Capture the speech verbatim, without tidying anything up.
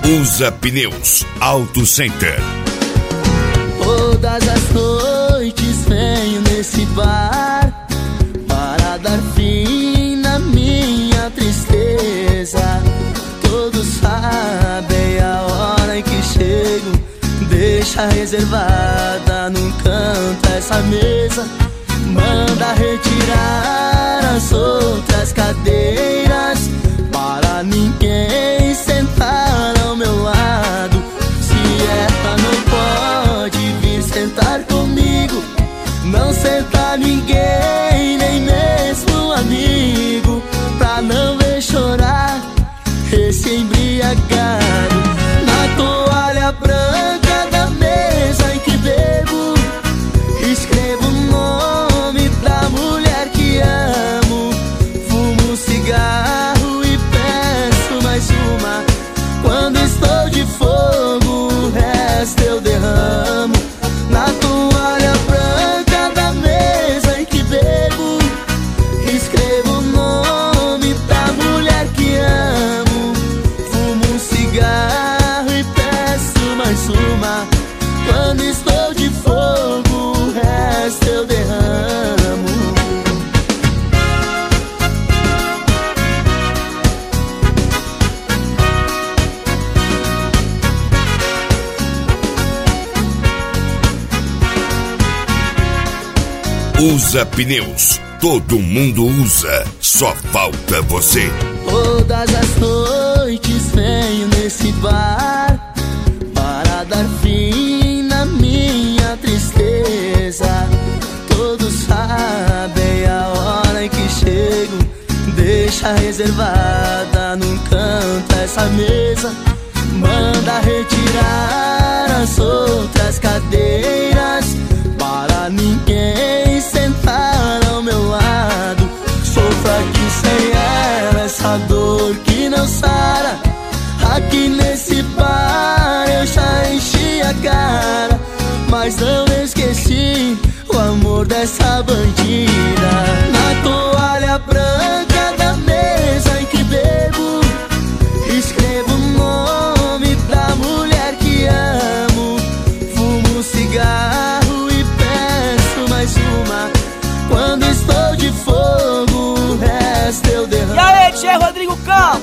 Usa Pneus Auto Center. Todas as noites venho nesse bar para dar fim na minha tristeza. Todos sabem a hora em que chego, deixa reservada num canto essa mesa. Manda retirar as outras cadeiras para ninguém sentar ao meu lado. Se ela não pode vir sentar comigo, não senta ninguém, nem mesmo amigo, pra não ver chorar esse embriagado. Na toalha branca da mesa em que bebo, escrevo o nome da mulher que amo. Fumo um cigarro e peço mais uma. Quando estou de fogo, o resto eu derramo. Na toalha branca da mesa em que bebo, escrevo o nome da mulher que amo. Fumo um cigarro e peço mais uma. Quando estou de fogo, o resto eu derramo. Usa Pneus. Todo mundo usa, só falta você. Todas as noites venho nesse bar para dar fim na minha tristeza. Todos sabem a hora em que chego, deixa reservada num canto essa mesa. Manda retirar as outras cadeiras para ninguém sentar ao meu lado. Sofro aqui sem ela, essa dor que não sara. Aqui nesse bar eu já enchi a cara, mas não esqueci o amor dessa bandida. Na toalha branca da mesa em que bebo, escrevo o nome da mulher que amo. Fumo um cigarro e peço mais uma. Quando estou de fogo, o resto eu derramo. E aí, Tchê Rodrigo Cal?